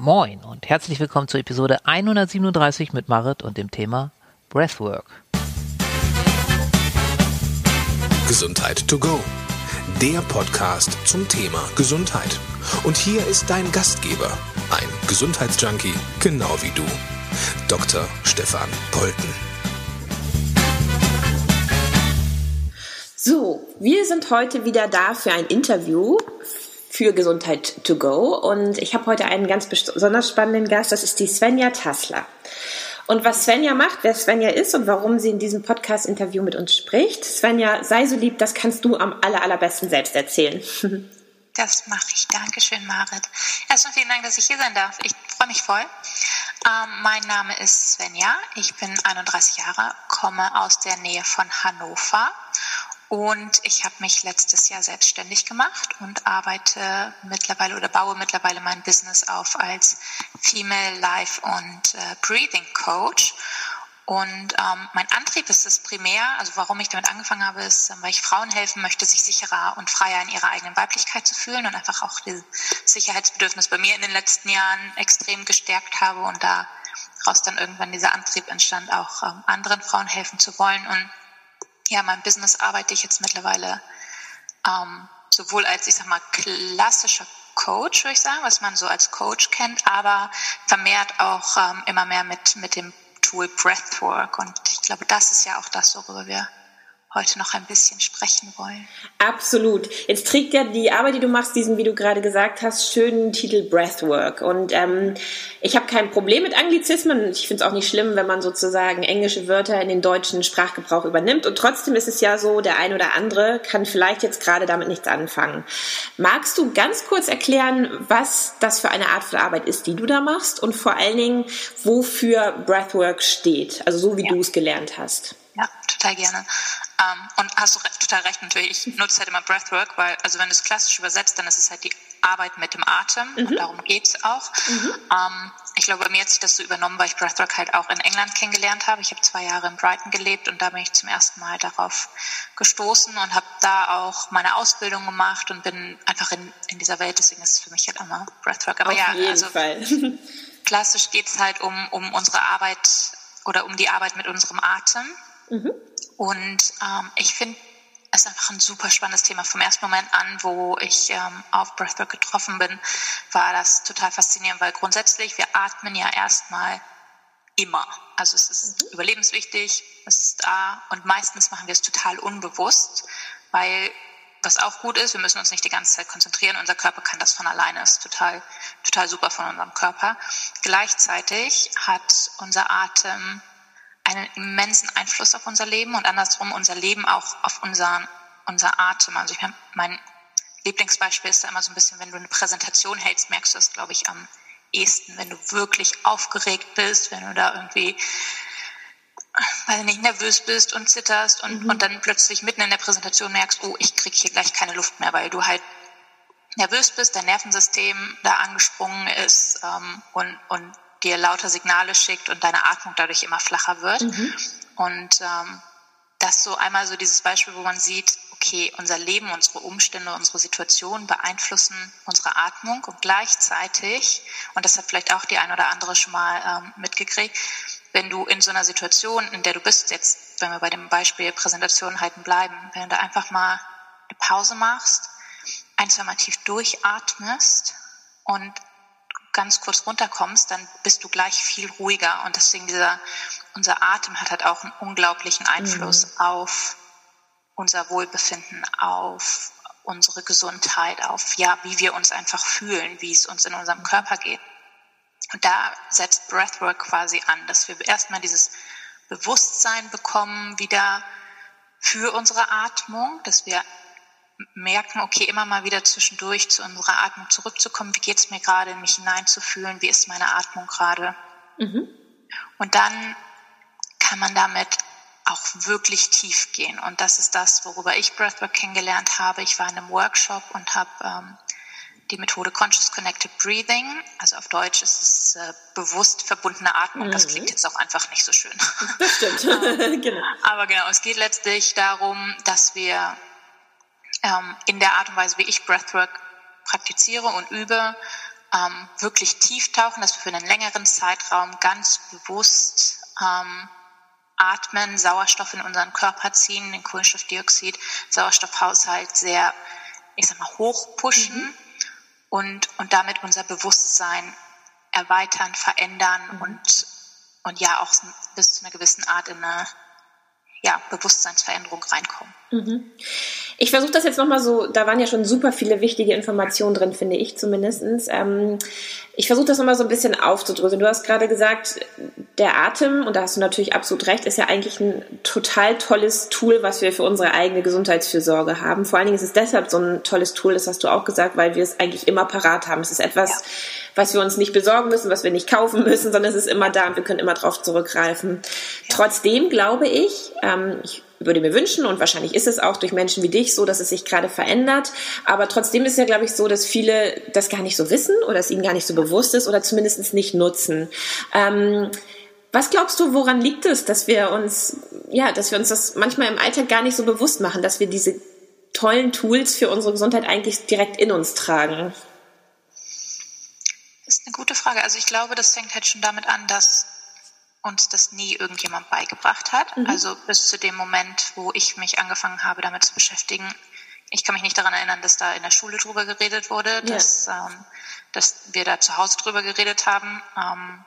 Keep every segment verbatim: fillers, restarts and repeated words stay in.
Moin und herzlich willkommen zur Episode hundertsiebenunddreißig mit Marit und dem Thema Breathwork. Gesundheit to go, der Podcast zum Thema Gesundheit. Und hier ist dein Gastgeber, ein Gesundheitsjunkie, genau wie du, Doktor Stefan Polten. So, wir sind heute wieder da für ein Interview für Gesundheit to go und ich habe heute einen ganz besonders spannenden Gast, das ist die Svenja Tassler. Und was Svenja macht, wer Svenja ist und warum sie in diesem Podcast-Interview mit uns spricht, Svenja, sei so lieb, das kannst du am aller, allerbesten selbst erzählen. Das mache ich. Dankeschön, Marit. Erstmal vielen Dank, dass ich hier sein darf. Ich freue mich voll. Ähm, mein Name ist Svenja. Ich bin einunddreißig Jahre, komme aus der Nähe von Hannover. Und ich habe mich letztes Jahr selbstständig gemacht und arbeite mittlerweile oder baue mittlerweile mein Business auf als Female Life und äh, Breathing Coach. Und ähm, mein Antrieb ist es primär, also warum ich damit angefangen habe, ist, weil ich Frauen helfen möchte, sich sicherer und freier in ihrer eigenen Weiblichkeit zu fühlen und einfach auch dieses Sicherheitsbedürfnis bei mir in den letzten Jahren extrem gestärkt habe und daraus dann irgendwann dieser Antrieb entstand, auch ähm, anderen Frauen helfen zu wollen. Und ja, mein Business arbeite ich jetzt mittlerweile ähm, sowohl als, ich sag mal, klassischer Coach, würde ich sagen, was man so als Coach kennt, aber vermehrt auch ähm, immer mehr mit, mit dem Tool Breathwork. Und ich glaube, das ist ja auch das, worüber wir heute noch ein bisschen sprechen wollen. Absolut. Jetzt trägt ja die Arbeit, die du machst, diesen, wie du gerade gesagt hast, schönen Titel Breathwork. Und ähm, ich habe kein Problem mit Anglizismen. Ich finde es auch nicht schlimm, wenn man sozusagen englische Wörter in den deutschen Sprachgebrauch übernimmt. Und trotzdem ist es ja so, der ein oder andere kann vielleicht jetzt gerade damit nichts anfangen. Magst du ganz kurz erklären, was das für eine Art von Arbeit ist, die du da machst? Und vor allen Dingen, wofür Breathwork steht? Also so, wie ja. du es gelernt hast. Ja, total gerne. Um, und hast du re- total recht natürlich, ich nutze halt immer Breathwork, weil, also wenn du es klassisch übersetzt, dann ist es halt die Arbeit mit dem Atem mhm. und darum geht's auch. Mhm. Um, ich glaube, bei mir hat sich das so übernommen, weil ich Breathwork halt auch in England kennengelernt habe. Ich habe zwei Jahre in Brighton gelebt und da bin ich zum ersten Mal darauf gestoßen und habe da auch meine Ausbildung gemacht und bin einfach in, in dieser Welt, deswegen ist es für mich halt immer Breathwork. Aber Auf ja, jeden also Fall. klassisch geht's halt um, um unsere Arbeit oder um die Arbeit mit unserem Atem. Mhm. Und ähm, ich finde es einfach ein super spannendes Thema. Vom ersten Moment an, wo ich ähm, auf Breathwork getroffen bin, war das total faszinierend, weil grundsätzlich, wir atmen ja erstmal immer. Also es ist mhm. überlebenswichtig, es ist da und meistens machen wir es total unbewusst, weil was auch gut ist, wir müssen uns nicht die ganze Zeit konzentrieren, unser Körper kann das von alleine, ist total, total super von unserem Körper. Gleichzeitig hat unser Atem einen immensen Einfluss auf unser Leben und andersrum unser Leben auch auf unseren, unser Atem. Also ich meine, mein Lieblingsbeispiel ist da immer so ein bisschen, wenn du eine Präsentation hältst, merkst du das, glaube ich, am ehesten, wenn du wirklich aufgeregt bist, wenn du da irgendwie, weil du nicht nervös bist und zitterst und, mhm. und dann plötzlich mitten in der Präsentation merkst, oh, ich kriege hier gleich keine Luft mehr, weil du halt nervös bist, dein Nervensystem da angesprungen ist ähm, und, und dir lauter Signale schickt und deine Atmung dadurch immer flacher wird. Mhm. Und ähm, das so einmal so dieses Beispiel, wo man sieht, okay, unser Leben, unsere Umstände, unsere Situation beeinflussen unsere Atmung und gleichzeitig, und das hat vielleicht auch die ein oder andere schon mal ähm, mitgekriegt, wenn du in so einer Situation, in der du bist, jetzt, wenn wir bei dem Beispiel Präsentation halten bleiben, wenn du da einfach mal eine Pause machst, ein, zwei Mal tief durchatmest und ganz kurz runterkommst, dann bist du gleich viel ruhiger und deswegen dieser, unser Atem hat halt auch einen unglaublichen Einfluss mhm. auf unser Wohlbefinden, auf unsere Gesundheit, auf ja, wie wir uns einfach fühlen, wie es uns in unserem Körper geht. Und da setzt Breathwork quasi an, dass wir erstmal dieses Bewusstsein bekommen wieder für unsere Atmung, dass wir merken, okay, immer mal wieder zwischendurch zu unserer Atmung zurückzukommen. Wie geht's mir gerade, in mich hineinzufühlen? Wie ist meine Atmung gerade? Mhm. Und dann kann man damit auch wirklich tief gehen. Und das ist das, worüber ich Breathwork kennengelernt habe. Ich war in einem Workshop und habe ähm, die Methode Conscious Connected Breathing, also auf Deutsch ist es äh, bewusst verbundene Atmung. Mhm. Das klingt jetzt auch einfach nicht so schön. Das stimmt. Genau. Aber genau, es geht letztlich darum, dass wir ähm, in der Art und Weise, wie ich Breathwork praktiziere und übe, ähm, wirklich tief tauchen, dass wir für einen längeren Zeitraum ganz bewusst ähm, atmen, Sauerstoff in unseren Körper ziehen, den Kohlenstoffdioxid, Sauerstoffhaushalt sehr, ich sag mal, hoch pushen mhm. und, und damit unser Bewusstsein erweitern, verändern mhm. und, und ja auch bis zu einer gewissen Art in eine ja, Bewusstseinsveränderung reinkommen. Mhm. Ich versuche das jetzt nochmal so, da waren ja schon super viele wichtige Informationen drin, finde ich zumindestens. Ähm, ich versuche das nochmal so ein bisschen aufzudröseln. Du hast gerade gesagt, der Atem, und da hast du natürlich absolut recht, ist ja eigentlich ein total tolles Tool, was wir für unsere eigene Gesundheitsfürsorge haben. Vor allen Dingen ist es deshalb so ein tolles Tool, das hast du auch gesagt, weil wir es eigentlich immer parat haben. Es ist etwas, ja. was wir uns nicht besorgen müssen, was wir nicht kaufen müssen, sondern es ist immer da und wir können immer drauf zurückgreifen. Ja. Trotzdem glaube ich, ähm, ich würde mir wünschen, und wahrscheinlich ist es auch durch Menschen wie dich so, dass es sich gerade verändert, aber trotzdem ist es ja, glaube ich, so, dass viele das gar nicht so wissen oder es ihnen gar nicht so bewusst ist oder zumindest nicht nutzen. Ähm, was glaubst du, woran liegt es, dass wir uns, ja, dass wir uns das manchmal im Alltag gar nicht so bewusst machen, dass wir diese tollen Tools für unsere Gesundheit eigentlich direkt in uns tragen? Das ist eine gute Frage. Also ich glaube, das fängt halt schon damit an, dass uns das nie irgendjemand beigebracht hat. Mhm. Also bis zu dem Moment, wo ich mich angefangen habe, damit zu beschäftigen. Ich kann mich nicht daran erinnern, dass da in der Schule drüber geredet wurde, ja. dass, ähm, dass wir da zu Hause drüber geredet haben. Ähm,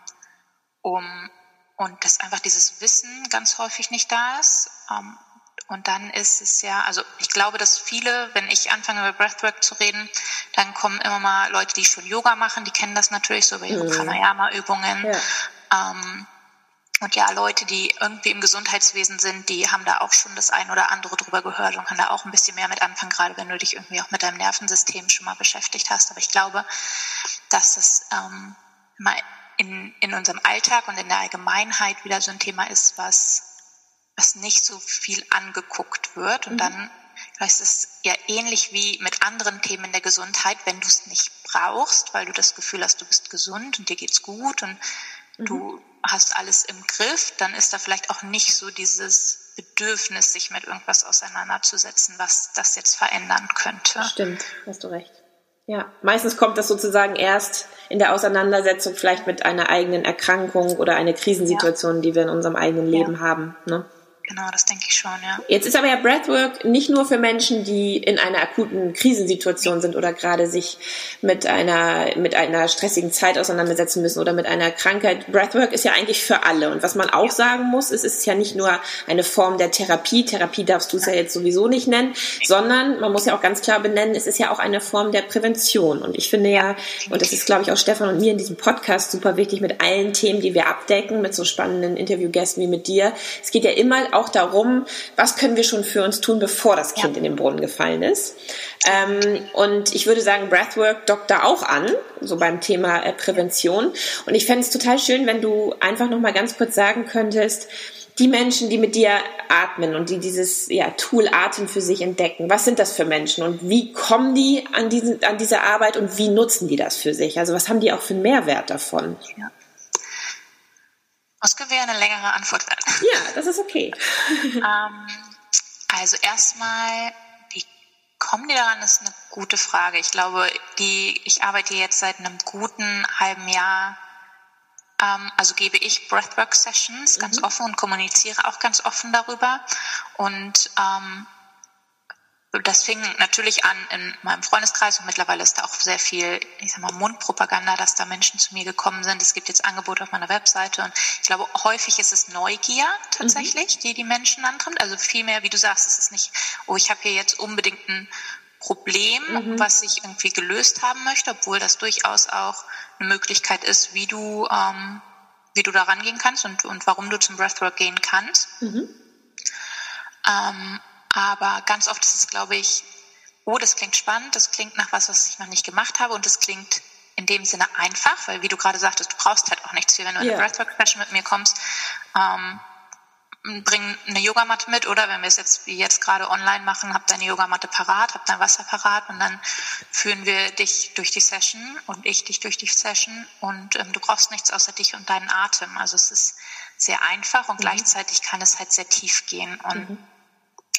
um, und dass einfach dieses Wissen ganz häufig nicht da ist. Ähm, und dann ist es ja, also ich glaube, dass viele, wenn ich anfange über Breathwork zu reden, dann kommen immer mal Leute, die schon Yoga machen, die kennen das natürlich, so über ihre mhm. Pranayama-Übungen. Ja. Ähm, Und ja, Leute, die irgendwie im Gesundheitswesen sind, die haben da auch schon das ein oder andere drüber gehört und können da auch ein bisschen mehr mit anfangen, gerade wenn du dich irgendwie auch mit deinem Nervensystem schon mal beschäftigt hast. Aber ich glaube, dass das ähm, mal in, in unserem Alltag und in der Allgemeinheit wieder so ein Thema ist, was, was nicht so viel angeguckt wird. Und mhm. dann ist es ja ähnlich wie mit anderen Themen der Gesundheit, wenn du es nicht brauchst, weil du das Gefühl hast, du bist gesund und dir geht's gut und mhm. du hast alles im Griff, dann ist da vielleicht auch nicht so dieses Bedürfnis, sich mit irgendwas auseinanderzusetzen, was das jetzt verändern könnte. Stimmt, hast du recht. Ja, meistens kommt das sozusagen erst in der Auseinandersetzung vielleicht mit einer eigenen Erkrankung oder einer Krisensituation, ja. die wir in unserem eigenen Leben ja. haben, ne? Genau, das denke ich schon, ja. Jetzt ist aber ja Breathwork nicht nur für Menschen, die in einer akuten Krisensituation sind oder gerade sich mit einer, mit einer stressigen Zeit auseinandersetzen müssen oder mit einer Krankheit. Breathwork ist ja eigentlich für alle. Und was man auch sagen muss, ist, es ist ja nicht nur eine Form der Therapie. Therapie darfst du es ja jetzt sowieso nicht nennen, sondern man muss ja auch ganz klar benennen, es ist ja auch eine Form der Prävention. Und ich finde ja, und das ist, glaube ich, auch Stefan und mir in diesem Podcast super wichtig mit allen Themen, die wir abdecken, mit so spannenden Interviewgästen wie mit dir. Es geht ja immer auch darum, was können wir schon für uns tun, bevor das Kind ja. in den Brunnen gefallen ist. Ähm, und ich würde sagen, Breathwork dockt da auch an, so beim Thema äh, Prävention. Und ich fände es total schön, wenn du einfach noch mal ganz kurz sagen könntest, die Menschen, die mit dir atmen und die dieses ja, Tool Atem für sich entdecken, was sind das für Menschen und wie kommen die an, diesen, an diese Arbeit und wie nutzen die das für sich? Also was haben die auch für einen Mehrwert davon? Ja. Das könnte eine längere Antwort werden. Ja, das ist okay. ähm, also erstmal, wie kommen die daran, ist eine gute Frage. Ich glaube, die, ich arbeite jetzt seit einem guten halben Jahr, ähm, also gebe ich Breathwork-Sessions ganz mhm. offen und kommuniziere auch ganz offen darüber. Und ähm, das fing natürlich an in meinem Freundeskreis und mittlerweile ist da auch sehr viel, ich sag mal, Mundpropaganda, dass da Menschen zu mir gekommen sind. Es gibt jetzt Angebote auf meiner Webseite und ich glaube, häufig ist es Neugier tatsächlich, mhm. die die Menschen antreibt. Also vielmehr, wie du sagst, es ist nicht, oh, ich habe hier jetzt unbedingt ein Problem, mhm. was ich irgendwie gelöst haben möchte, obwohl das durchaus auch eine Möglichkeit ist, wie du, ähm, wie du da rangehen kannst und, und warum du zum Breathwork gehen kannst. Mhm. Ähm, Aber ganz oft ist es, glaube ich, oh, das klingt spannend, das klingt nach was, was ich noch nicht gemacht habe und das klingt in dem Sinne einfach, weil wie du gerade sagtest, du brauchst halt auch nichts viel, wenn du in yeah. eine Breathwork-Session mit mir kommst, ähm, bring eine Yogamatte mit oder wenn wir es jetzt wie jetzt gerade online machen, hab deine Yogamatte parat, hab dein Wasser parat und dann führen wir dich durch die Session und ich dich durch die Session und ähm, du brauchst nichts außer dich und deinen Atem. Also es ist sehr einfach und mhm. gleichzeitig kann es halt sehr tief gehen und mhm.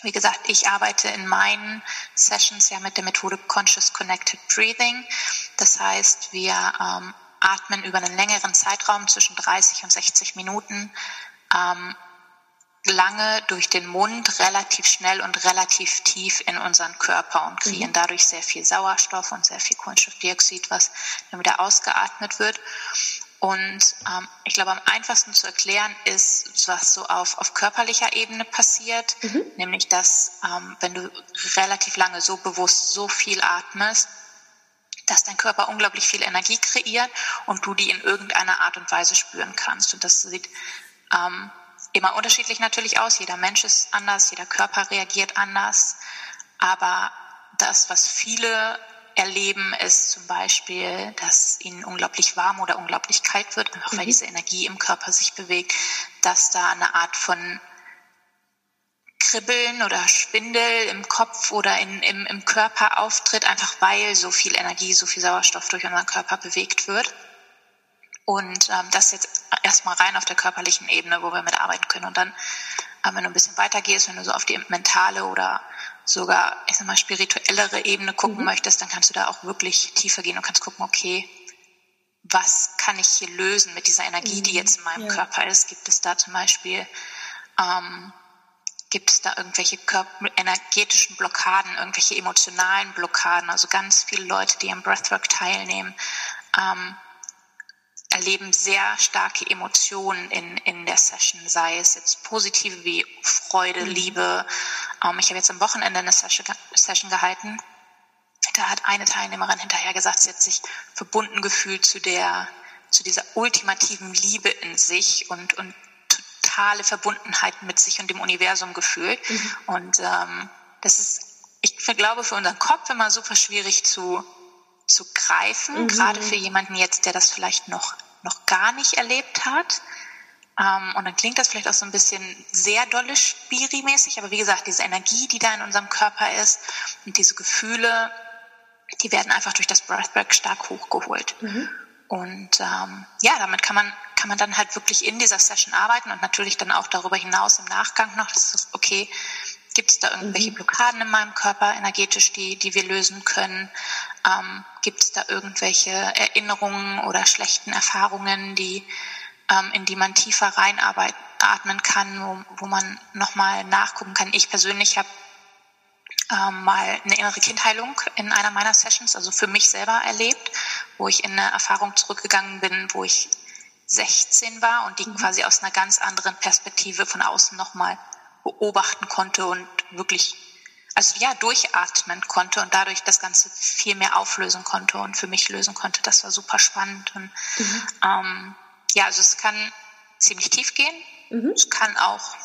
Wie gesagt, ich arbeite in meinen Sessions ja mit der Methode Conscious Connected Breathing. Das heißt, wir ähm, atmen über einen längeren Zeitraum zwischen dreißig und sechzig Minuten ähm, lange durch den Mund, relativ schnell und relativ tief in unseren Körper und kreieren mhm. dadurch sehr viel Sauerstoff und sehr viel Kohlenstoffdioxid, was dann wieder ausgeatmet wird. Und ähm, ich glaube, am einfachsten zu erklären ist, was so auf, auf körperlicher Ebene passiert, mhm. nämlich, dass ähm, wenn du relativ lange so bewusst so viel atmest, dass dein Körper unglaublich viel Energie kreiert und du die in irgendeiner Art und Weise spüren kannst. Und das sieht ähm, immer unterschiedlich natürlich aus. Jeder Mensch ist anders, jeder Körper reagiert anders. Aber das, was viele erleben, ist zum Beispiel, dass ihnen unglaublich warm oder unglaublich kalt wird, einfach mhm. weil diese Energie im Körper sich bewegt, dass da eine Art von Kribbeln oder Schwindel im Kopf oder in, im, im Körper auftritt, einfach weil so viel Energie, so viel Sauerstoff durch unseren Körper bewegt wird. Und ähm, das jetzt erstmal rein auf der körperlichen Ebene, wo wir mitarbeiten können. Und dann, ähm, wenn du ein bisschen weiter gehst, wenn du so auf die mentale oder sogar, ich sag mal, spirituellere Ebene gucken mhm. möchtest, dann kannst du da auch wirklich tiefer gehen und kannst gucken, okay, was kann ich hier lösen mit dieser Energie, mhm. die jetzt in meinem ja. Körper ist? Gibt es da zum Beispiel, ähm, gibt es da irgendwelche Körper- energetischen Blockaden, irgendwelche emotionalen Blockaden? Also ganz viele Leute, die am Breathwork teilnehmen, ähm, erleben sehr starke Emotionen in, in der Session, sei es jetzt positive wie Freude, mhm. Liebe. Ähm, ich habe jetzt am Wochenende eine Session, Session gehalten. Da hat eine Teilnehmerin hinterher gesagt, sie hat sich verbunden gefühlt zu der, zu dieser ultimativen Liebe in sich und, und totale Verbundenheit mit sich und dem Universum gefühlt. Mhm. Und ähm, das ist, ich glaube, für unseren Kopf immer super schwierig zu zu greifen, mhm. gerade für jemanden jetzt, der das vielleicht noch, noch gar nicht erlebt hat. Ähm, und dann klingt das vielleicht auch so ein bisschen sehr dolle Spiri-mäßig, aber wie gesagt, diese Energie, die da in unserem Körper ist und diese Gefühle, die werden einfach durch das Breathwork stark hochgeholt. Mhm. Und ähm, ja, damit kann man, kann man dann halt wirklich in dieser Session arbeiten und natürlich dann auch darüber hinaus im Nachgang noch, das ist okay, gibt es da irgendwelche mhm. Blockaden in meinem Körper energetisch, die, die wir lösen können? Ähm, gibt es da irgendwelche Erinnerungen oder schlechten Erfahrungen, die, ähm, in die man tiefer reinatmen kann, wo, wo man nochmal nachgucken kann? Ich persönlich habe ähm, mal eine innere Kindheilung in einer meiner Sessions, also für mich selber erlebt, wo ich in eine Erfahrung zurückgegangen bin, wo ich sechzehn war und die mhm. quasi aus einer ganz anderen Perspektive von außen nochmal beobachten konnte und wirklich, also ja, durchatmen konnte und dadurch das Ganze viel mehr auflösen konnte und für mich lösen konnte. Das war super spannend. Und mhm. ähm, ja, also es kann ziemlich tief gehen. Mhm. Es kann auch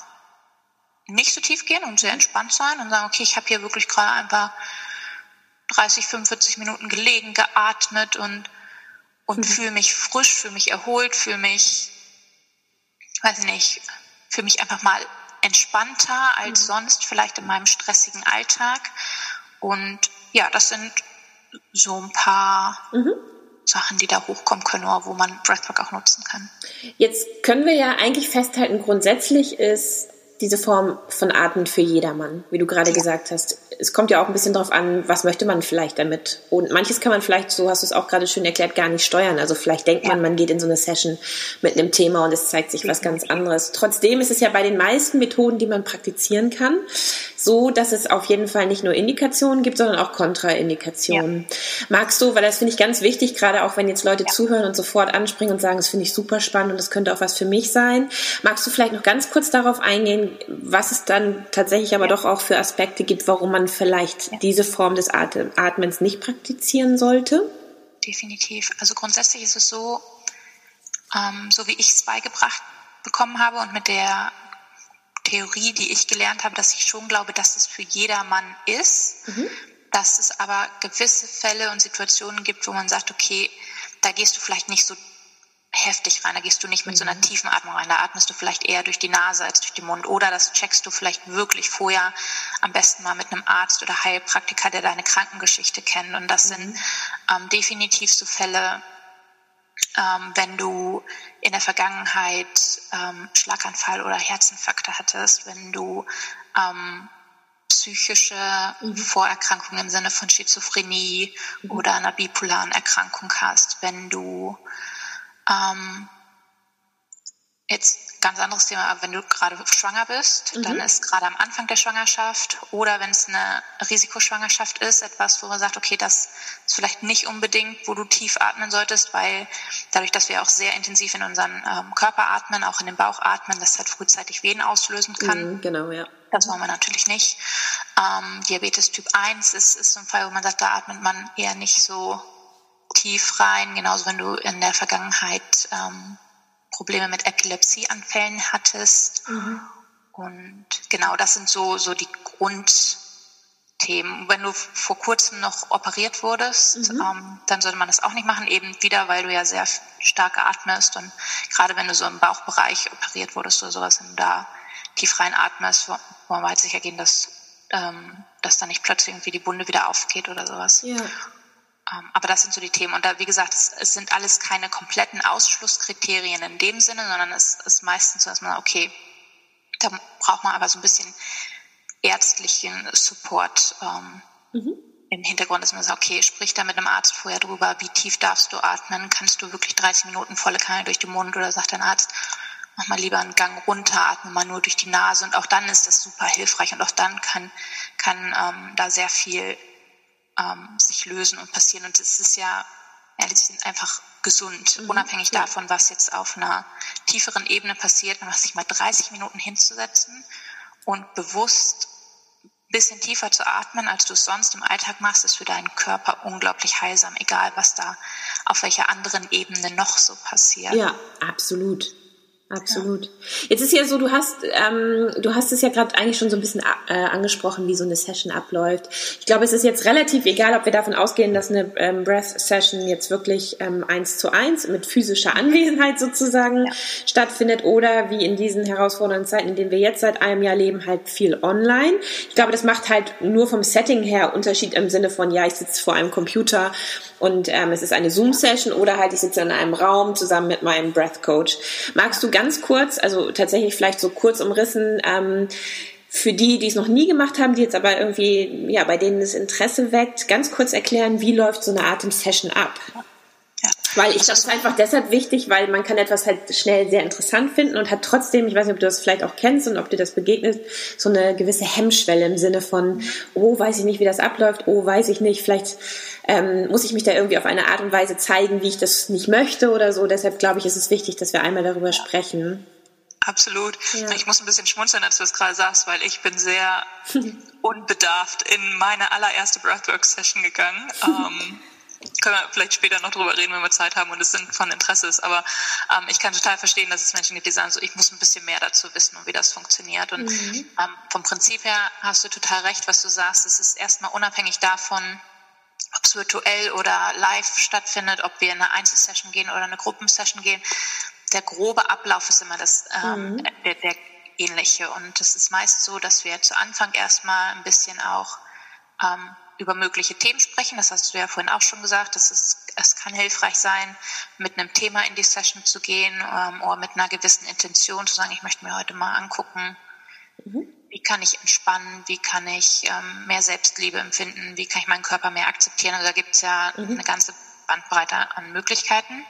nicht so tief gehen und sehr entspannt sein und sagen, okay, ich habe hier wirklich gerade ein paar dreißig, fünfundvierzig Minuten gelegen, geatmet und, und mhm. fühle mich frisch, fühle mich erholt, fühle mich, weiß ich nicht, fühle mich einfach mal entspannter als mhm. sonst, vielleicht in meinem stressigen Alltag. Und ja, das sind so ein paar mhm. Sachen, die da hochkommen können, oder wo man Breathwork auch nutzen kann. Jetzt können wir ja eigentlich festhalten, grundsätzlich ist diese Form von Atmen für jedermann, wie du gerade ja. gesagt hast. Es kommt ja auch ein bisschen darauf an, was möchte man vielleicht damit. Und manches kann man vielleicht, so hast du es auch gerade schön erklärt, gar nicht steuern. Also vielleicht denkt ja. man, man geht in so eine Session mit einem Thema und es zeigt sich was ganz anderes. Trotzdem ist es ja bei den meisten Methoden, die man praktizieren kann, so, dass es auf jeden Fall nicht nur Indikationen gibt, sondern auch Kontraindikationen. Ja. Magst du, weil das finde ich ganz wichtig, gerade auch wenn jetzt Leute ja. zuhören und sofort anspringen und sagen, das finde ich super spannend und das könnte auch was für mich sein. Magst du vielleicht noch ganz kurz darauf eingehen, was es dann tatsächlich aber ja. doch auch für Aspekte gibt, warum man vielleicht ja. diese Form des Atem- Atmens nicht praktizieren sollte? Definitiv. Also grundsätzlich ist es so, ähm, so wie ich es beigebracht bekommen habe und mit der Theorie, die ich gelernt habe, dass ich schon glaube, dass es für jedermann ist, mhm. dass es aber gewisse Fälle und Situationen gibt, wo man sagt, okay, da gehst du vielleicht nicht so heftig rein, da gehst du nicht mit mhm. so einer tiefen Atmung rein, da atmest du vielleicht eher durch die Nase als durch den Mund oder das checkst du vielleicht wirklich vorher am besten mal mit einem Arzt oder Heilpraktiker, der deine Krankengeschichte kennt und das mhm. sind ähm, definitiv so Fälle, ähm, wenn du in der Vergangenheit ähm, Schlaganfall oder Herzinfarkte hattest, wenn du ähm, psychische mhm. Vorerkrankungen im Sinne von Schizophrenie mhm. oder einer bipolaren Erkrankung hast, wenn du ähm, jetzt ganz anderes Thema, aber wenn du gerade schwanger bist, mhm. dann ist gerade am Anfang der Schwangerschaft oder wenn es eine Risikoschwangerschaft ist, etwas, wo man sagt, okay, das ist vielleicht nicht unbedingt, wo du tief atmen solltest, weil dadurch, dass wir auch sehr intensiv in unseren ähm, Körper atmen, auch in den Bauch atmen, das halt frühzeitig Wehen auslösen kann. Mhm, genau, ja. Das wollen wir natürlich nicht. Ähm, Diabetes Typ eins ist, ist so ein Fall, wo man sagt, da atmet man eher nicht so tief rein. Genauso, wenn du in der Vergangenheit ähm, Probleme mit Epilepsieanfällen hattest. Mhm. Und genau, das sind so, so die Grundthemen. Wenn du vor kurzem noch operiert wurdest, mhm. ähm, dann sollte man das auch nicht machen, eben wieder, weil du ja sehr stark atmest. Und gerade wenn du so im Bauchbereich operiert wurdest oder sowas, wenn du da tief rein atmest, wo man halt sicher gehen, dass, ähm, dass da nicht plötzlich irgendwie die Wunde wieder aufgeht oder sowas. Ja. Aber das sind so die Themen. Und da, wie gesagt, es, es sind alles keine kompletten Ausschlusskriterien in dem Sinne, sondern es ist meistens so, dass man, okay, da braucht man aber so ein bisschen ärztlichen Support ähm, mhm. im Hintergrund, dass man sagt, okay, sprich da mit einem Arzt vorher drüber, wie tief darfst du atmen, kannst du wirklich dreißig Minuten volle Kanne durch den Mund oder sagt dein Arzt, mach mal lieber einen Gang runter, atme mal nur durch die Nase und auch dann ist das super hilfreich und auch dann kann, kann ähm, da sehr viel Ähm, sich lösen und passieren. Und es ist ja, ja, die sind einfach gesund, mhm, unabhängig ja. davon, was jetzt auf einer tieferen Ebene passiert, einfach sich mal dreißig Minuten hinzusetzen und bewusst ein bisschen tiefer zu atmen, als du es sonst im Alltag machst, ist für deinen Körper unglaublich heilsam, egal was da auf welcher anderen Ebene noch so passiert. Ja, absolut. Absolut. Ja. Jetzt ist ja so, du hast, ähm, du hast es ja gerade eigentlich schon so ein bisschen äh, angesprochen, wie so eine Session abläuft. Ich glaube, es ist jetzt relativ egal, ob wir davon ausgehen, dass eine ähm, Breath-Session jetzt wirklich ähm, eins zu eins mit physischer Anwesenheit sozusagen ja. stattfindet oder wie in diesen herausfordernden Zeiten, in denen wir jetzt seit einem Jahr leben, halt viel online. Ich glaube, das macht halt nur vom Setting her Unterschied im Sinne von, ja, ich sitze vor einem Computer und ähm, es ist eine Zoom-Session oder halt ich sitze in einem Raum zusammen mit meinem Breath-Coach. Magst du ganz kurz, also tatsächlich vielleicht so kurz umrissen, ähm, für die, die es noch nie gemacht haben, die jetzt aber irgendwie, ja, bei denen das Interesse weckt, ganz kurz erklären, wie läuft so eine Atem-Session ab? Ja. Weil ich das ist einfach deshalb wichtig, weil man kann etwas halt schnell sehr interessant finden und hat trotzdem, ich weiß nicht, ob du das vielleicht auch kennst und ob dir das begegnet, so eine gewisse Hemmschwelle im Sinne von, oh, weiß ich nicht, wie das abläuft, oh, weiß ich nicht, vielleicht ähm, muss ich mich da irgendwie auf eine Art und Weise zeigen, wie ich das nicht möchte oder so. Deshalb glaube ich, ist es wichtig, dass wir einmal darüber sprechen. Absolut. Ja. Ich muss ein bisschen schmunzeln, als du es gerade sagst, weil ich bin sehr unbedarft in meine allererste Breathwork-Session gegangen. ähm, können wir vielleicht später noch drüber reden, wenn wir Zeit haben und es sind von Interesse ist, aber ähm, ich kann total verstehen, dass es Menschen gibt, die sagen, so, ich muss ein bisschen mehr dazu wissen und wie das funktioniert und mhm. ähm, vom Prinzip her hast du total recht, was du sagst, es ist erstmal unabhängig davon, ob es virtuell oder live stattfindet, ob wir in eine Einzelsession gehen oder eine Gruppensession gehen, der grobe Ablauf ist immer das ähm, mhm. der, der ähnliche und es ist meist so, dass wir zu Anfang erstmal ein bisschen auch ähm, über mögliche Themen sprechen, das hast du ja vorhin auch schon gesagt, das ist, es kann hilfreich sein, mit einem Thema in die Session zu gehen ähm, oder mit einer gewissen Intention zu sagen, ich möchte mir heute mal angucken, mhm. wie kann ich entspannen, wie kann ich ähm, mehr Selbstliebe empfinden, wie kann ich meinen Körper mehr akzeptieren, also da gibt es ja mhm. eine ganze Bandbreite an Möglichkeiten.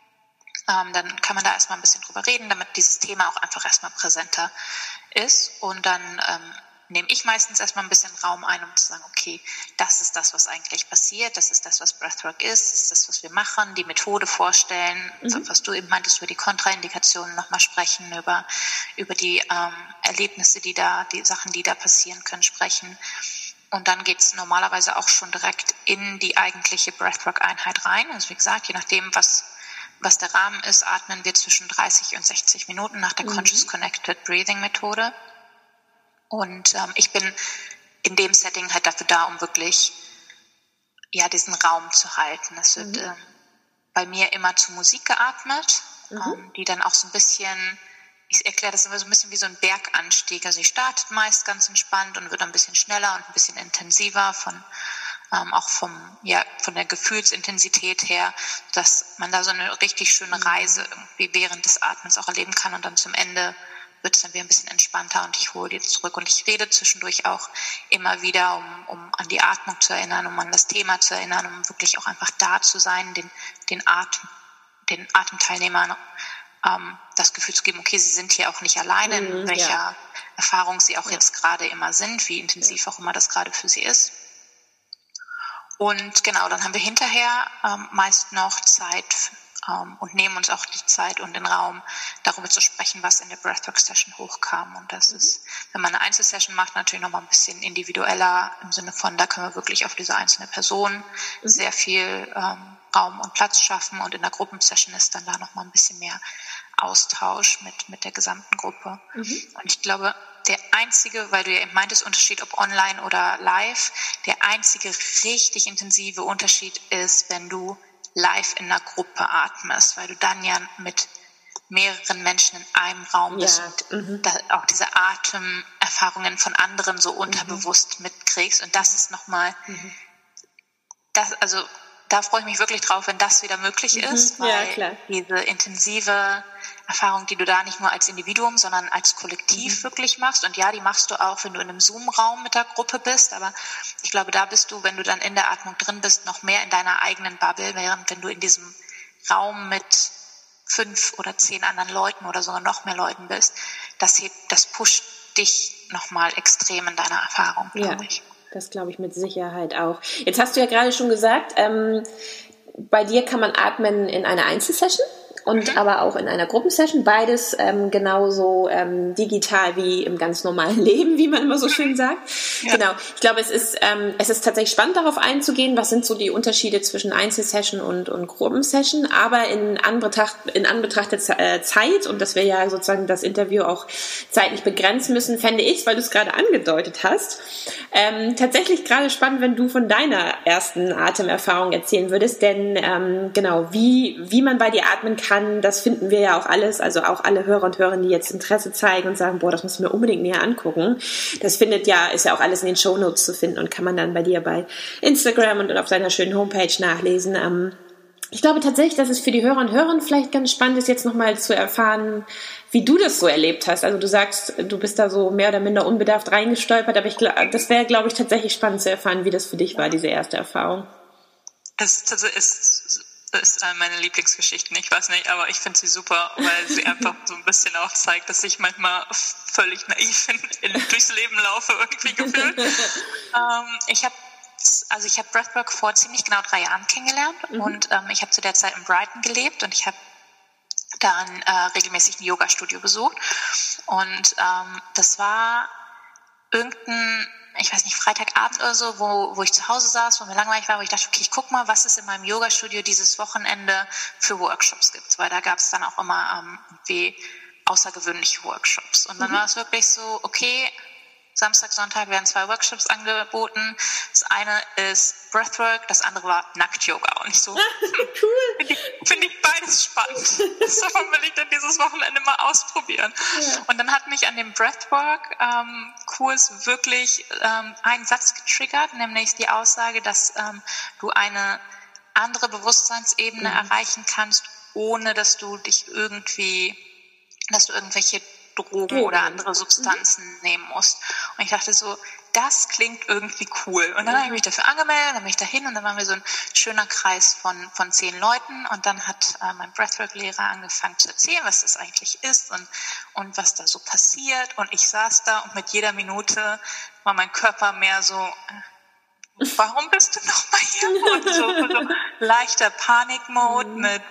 Ähm, dann kann man da erstmal ein bisschen drüber reden, damit dieses Thema auch einfach erstmal präsenter ist und dann ähm, nehme ich meistens erstmal ein bisschen Raum ein, um zu sagen, okay, das ist das, was eigentlich passiert, das ist das, was Breathwork ist, das ist das, was wir machen, die Methode vorstellen, mhm. so, was du eben meintest, über die Kontraindikationen nochmal sprechen, über, über die ähm, Erlebnisse, die da, die Sachen, die da passieren können, sprechen. Und dann geht's normalerweise auch schon direkt in die eigentliche Breathwork-Einheit rein. Also wie gesagt, je nachdem, was, was der Rahmen ist, atmen wir zwischen dreißig und sechzig Minuten nach der mhm. Conscious Connected Breathing Methode. Und ähm, ich bin in dem Setting halt dafür da, um wirklich ja diesen Raum zu halten. Es wird mhm. ähm, bei mir immer zu Musik geatmet, mhm. ähm, die dann auch so ein bisschen, ich erkläre das immer so ein bisschen wie so ein Berganstieg. Also sie startet meist ganz entspannt und wird ein bisschen schneller und ein bisschen intensiver von ähm, auch vom ja von der Gefühlsintensität her, dass man da so eine richtig schöne Reise irgendwie während des Atmens auch erleben kann und dann zum Ende wird es dann wieder ein bisschen entspannter und ich hole die zurück. Und ich rede zwischendurch auch immer wieder, um, um an die Atmung zu erinnern, um an das Thema zu erinnern, um wirklich auch einfach da zu sein, den, den, Atem, den Atemteilnehmern ähm, das Gefühl zu geben, okay, sie sind hier auch nicht alleine, in mhm, welcher ja. Erfahrung sie auch ja. jetzt gerade immer sind, wie intensiv ja. auch immer das gerade für sie ist. Und genau, dann haben wir hinterher ähm, meist noch Zeit ähm, und nehmen uns auch die Zeit und den Raum, darüber zu sprechen, was in der Breathwork-Session hochkam. Und das mhm. ist, wenn man eine Einzelsession macht, natürlich nochmal ein bisschen individueller, im Sinne von, da können wir wirklich auf diese einzelne Person mhm. sehr viel ähm, Raum und Platz schaffen. Und in der Gruppensession ist dann da nochmal ein bisschen mehr Austausch mit, mit der gesamten Gruppe. Mhm. Und ich glaube, der einzige, weil du ja eben meintest, Unterschied ob online oder live, der einzige richtig intensive Unterschied ist, wenn du live in einer Gruppe atmest, weil du dann ja mit mehreren Menschen in einem Raum bist ja. und mhm. da auch diese Atemerfahrungen von anderen so unterbewusst mhm. mitkriegst. Und das ist nochmal, mhm. das, also da freue ich mich wirklich drauf, wenn das wieder möglich ist, mhm. weil ja, diese intensive Erfahrung, die du da nicht nur als Individuum, sondern als Kollektiv mhm. wirklich machst. Und ja, die machst du auch, wenn du in einem Zoom-Raum mit der Gruppe bist. Aber ich glaube, da bist du, wenn du dann in der Atmung drin bist, noch mehr in deiner eigenen Bubble, während wenn du in diesem Raum mit fünf oder zehn anderen Leuten oder sogar noch mehr Leuten bist, das hebt, das pusht dich nochmal extrem in deiner Erfahrung, glaube ja. ich. Das glaube ich mit Sicherheit auch. Jetzt hast du ja gerade schon gesagt, ähm, bei dir kann man atmen in einer Einzelsession und mhm. aber auch in einer Gruppensession. Beides ähm, genauso ähm, digital wie im ganz normalen Leben, wie man immer so schön sagt. Ja. Genau. Ich glaube, es ist ähm, es ist tatsächlich spannend, darauf einzugehen. Was sind so die Unterschiede zwischen Einzelsession und, und Gruppensession? Aber in Anbetracht, in Anbetracht der Z- äh, Zeit, und dass wir ja sozusagen das Interview auch zeitlich begrenzen müssen, fände ich, weil du es gerade angedeutet hast, ähm, tatsächlich gerade spannend, wenn du von deiner ersten Atemerfahrung erzählen würdest. Denn ähm, genau, wie, wie man bei dir atmen kann, das finden wir ja auch alles, also auch alle Hörer und Hörerinnen, die jetzt Interesse zeigen und sagen, boah, das muss ich mir unbedingt näher angucken. Das findet ja, ist ja auch alles in den Shownotes zu finden und kann man dann bei dir bei Instagram und auf deiner schönen Homepage nachlesen. Ähm, ich glaube tatsächlich, dass es für die Hörer und Hörerinnen vielleicht ganz spannend ist, jetzt nochmal zu erfahren, wie du das so erlebt hast. Also du sagst, du bist da so mehr oder minder unbedarft reingestolpert, aber ich glaube, das wäre, glaube ich, tatsächlich spannend zu erfahren, wie das für dich war, diese erste Erfahrung. Das, das ist ist eine meiner Lieblingsgeschichten, ich weiß nicht, aber ich finde sie super, weil sie einfach so ein bisschen auch zeigt, dass ich manchmal völlig naiv in, in, durchs Leben laufe, irgendwie gefühlt. ähm, ich habe also ich habe Breathwork vor ziemlich genau drei Jahren kennengelernt mhm. und ähm, ich habe zu der Zeit in Brighton gelebt und ich habe dann äh, regelmäßig ein Yoga-Studio besucht und ähm, das war irgendein ich weiß nicht, Freitagabend oder so, wo, wo ich zu Hause saß, wo mir langweilig war, wo ich dachte, okay, ich guck mal, was es in meinem Yoga-Studio dieses Wochenende für Workshops gibt, weil da gab es dann auch immer ähm, wie außergewöhnliche Workshops. Und dann mhm. war es wirklich so, okay, Samstag, Sonntag werden zwei Workshops angeboten. Das eine ist Breathwork, das andere war Nackt-Yoga. Und ich so, hm, cool. finde ich, find ich beides spannend. Davon will ich dann dieses Wochenende mal ausprobieren. Ja. Und dann hat mich an dem Breathwork-Kurs ähm, wirklich ähm, ein Satz getriggert, nämlich die Aussage, dass ähm, du eine andere Bewusstseinsebene mhm. erreichen kannst, ohne dass du dich irgendwie, dass du irgendwelche Drogen oder andere Substanzen mhm. nehmen musst. Und ich dachte so, das klingt irgendwie cool. Und dann mhm. habe ich mich dafür angemeldet, dann bin ich dahin und dann waren wir so ein schöner Kreis von, von zehn Leuten und dann hat äh, mein Breathwork-Lehrer angefangen zu erzählen, was das eigentlich ist und, und was da so passiert. Und ich saß da und mit jeder Minute war mein Körper mehr so, äh, warum bist du noch mal hier? Und so, so leichter Panikmode mhm. mit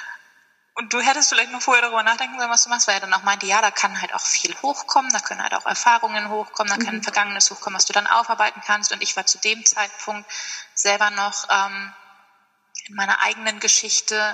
und du hättest vielleicht noch vorher darüber nachdenken sollen, was du machst, weil er dann auch meinte, ja, da kann halt auch viel hochkommen, da können halt auch Erfahrungen hochkommen, da mhm. kann ein Vergangenes hochkommen, was du dann aufarbeiten kannst. Und ich war zu dem Zeitpunkt selber noch ähm, in meiner eigenen Geschichte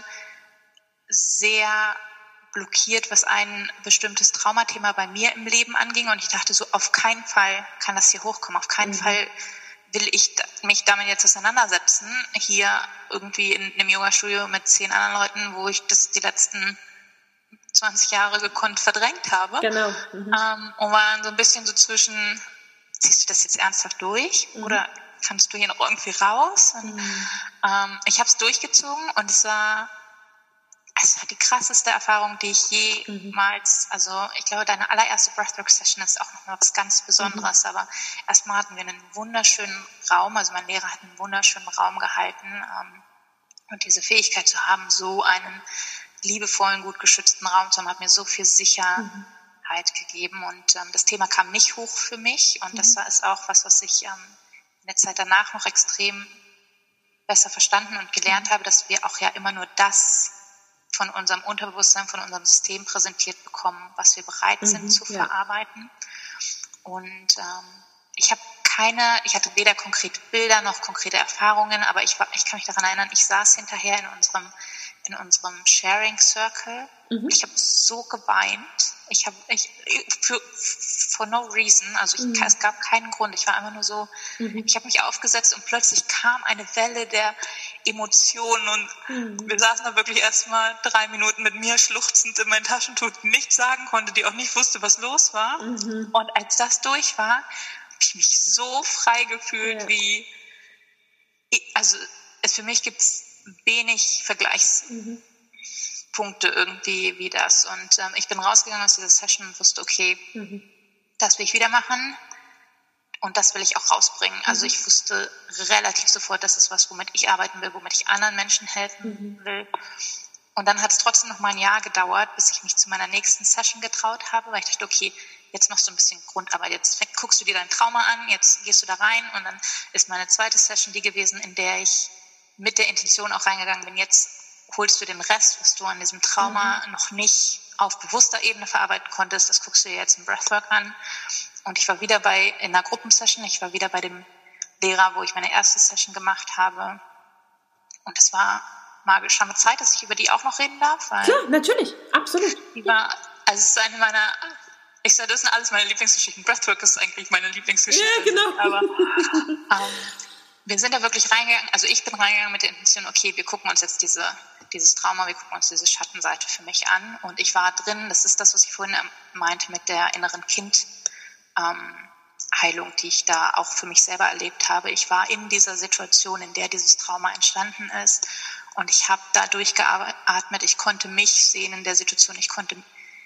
sehr blockiert, was ein bestimmtes Traumathema bei mir im Leben anging. Und ich dachte so, auf keinen Fall kann das hier hochkommen, auf keinen mhm. Fall will ich mich damit jetzt auseinandersetzen, hier irgendwie in einem Yoga-Studio mit zehn anderen Leuten, wo ich das die letzten zwanzig Jahre gekonnt verdrängt habe. Genau. Mhm. Ähm, und war so ein bisschen so zwischen, ziehst du das jetzt ernsthaft durch mhm. oder kannst du hier noch irgendwie raus? Und, mhm. ähm, ich habe es durchgezogen und es war es war die krasseste Erfahrung, die ich jemals, mhm. also ich glaube, deine allererste Breathwork-Session ist auch noch mal was ganz Besonderes, mhm. aber erstmal hatten wir einen wunderschönen Raum, also mein Lehrer hat einen wunderschönen Raum gehalten ähm, und diese Fähigkeit zu haben, so einen liebevollen, gut geschützten Raum zu haben, hat mir so viel Sicherheit mhm. gegeben und ähm, das Thema kam nicht hoch für mich und mhm. das war, ist auch was, was ich ähm, in der Zeit danach noch extrem besser verstanden und gelernt mhm. habe, dass wir auch ja immer nur das von unserem Unterbewusstsein, von unserem System präsentiert bekommen, was wir bereit mhm, sind zu ja. verarbeiten. Und ähm, ich habe keine, ich hatte weder konkrete Bilder noch konkrete Erfahrungen, aber ich, war, ich kann mich daran erinnern, ich saß hinterher in unserem, in unserem Sharing Circle. Mhm. Ich habe so geweint. Ich habe, ich, für, for no reason, also ich, mhm. es gab keinen Grund. Ich war einfach nur so, mhm. ich habe mich aufgesetzt und plötzlich kam eine Welle der Emotionen und mhm. wir saßen da wirklich erstmal drei Minuten mit mir schluchzend in mein Taschentuch, die nichts sagen konnte, die auch nicht wusste, was los war. Mhm. Und als das durch war, habe ich mich so frei gefühlt, ja. wie, also es für mich gibt es wenig Vergleichspunkte mhm. irgendwie wie das. Und ähm, ich bin rausgegangen aus dieser Session und wusste, okay, mhm. das will ich wieder machen und das will ich auch rausbringen. Mhm. Also ich wusste relativ sofort, das ist was, womit ich arbeiten will, womit ich anderen Menschen helfen mhm. will. Und dann hat es trotzdem noch mal ein Jahr gedauert, bis ich mich zu meiner nächsten Session getraut habe, weil ich dachte, okay, jetzt machst du ein bisschen Grundarbeit, jetzt guckst du dir dein Trauma an, jetzt gehst du da rein und dann ist meine zweite Session die gewesen, in der ich mit der Intention auch reingegangen bin, jetzt holst du den Rest, was du an diesem Trauma mhm. noch nicht auf bewusster Ebene verarbeiten konntest, das guckst du dir jetzt im Breathwork an. Und ich war wieder bei, in einer Gruppensession, ich war wieder bei dem Lehrer, wo ich meine erste Session gemacht habe. Und es war magisch. Haben wir Zeit, dass ich über die auch noch reden darf? Weil Klar, natürlich, absolut. Die war, also es ist eine meiner, ich sage, das sind alles meine Lieblingsgeschichten. Breathwork ist eigentlich meine Lieblingsgeschichte. Ja, genau. Aber ähm, wir sind da wirklich reingegangen, also ich bin reingegangen mit der Intention, okay, wir gucken uns jetzt diese, dieses Trauma, wir gucken uns diese Schattenseite für mich an. Und ich war drin, das ist das, was ich vorhin meinte mit der inneren Kind, ähm, Heilung, die ich da auch für mich selber erlebt habe. Ich war in dieser Situation, in der dieses Trauma entstanden ist und ich habe da durchgeatmet, ich konnte mich sehen in der Situation, ich konnte